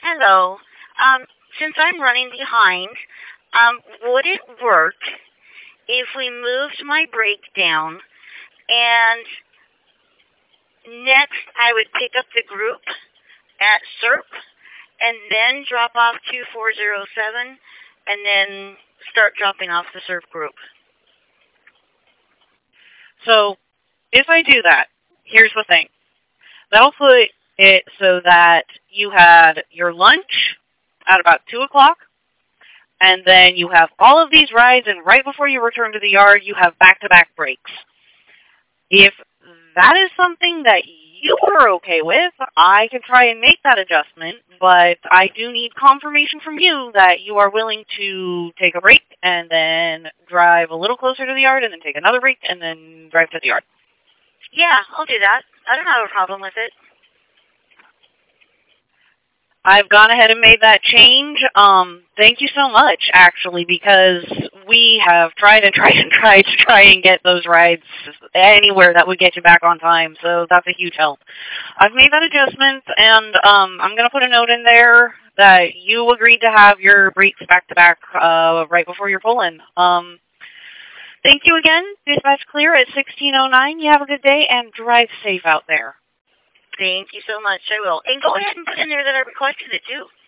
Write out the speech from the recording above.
Hello. Since I'm running behind, would it work if we moved my break down and next I would pick up the group at SERP and then drop off 2407 and then start dropping off the SERP group? So, if I do that, here's the thing. That'll put it so that you had your lunch at about 2 o'clock, and then you have all of these rides, and right before you return to the yard, you have back-to-back breaks. If that is something that you are okay with, I can try and make that adjustment, but I do need confirmation from you that you are willing to take a break and then drive a little closer to the yard and then take another break and then drive to the yard. Yeah, I'll do that. I don't have a problem with it. I've gone ahead and made that change. Thank you so much, actually, because we have tried and tried and get those rides anywhere that would get you back on time, so that's a huge help. I've made that adjustment, and I'm going to put a note in there that you agreed to have your breaks back-to-back right before your pull-in. Thank you again. Dispatch clear at 1609. You have a good day, and drive safe out there. Thank you so much. I will. And go ahead and put in there that I requested it, too.